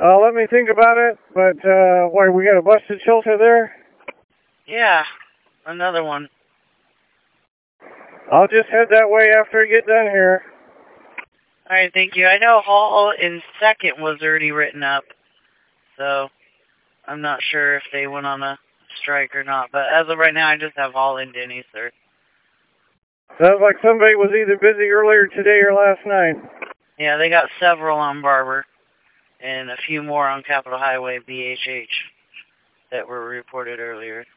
Let me think about it, but, why, we got a busted shelter there? Yeah, another one. I'll just head that way after I get done here. Alright, thank you. I know Hall in second was already written up, so I'm not sure if they went on a strike or not, but as of right now, I just have Hall and Denny, sir. Sounds like somebody was either busy earlier today or last night. Yeah, they got several on Barber, and a few more on Capitol Highway BHH that were reported earlier.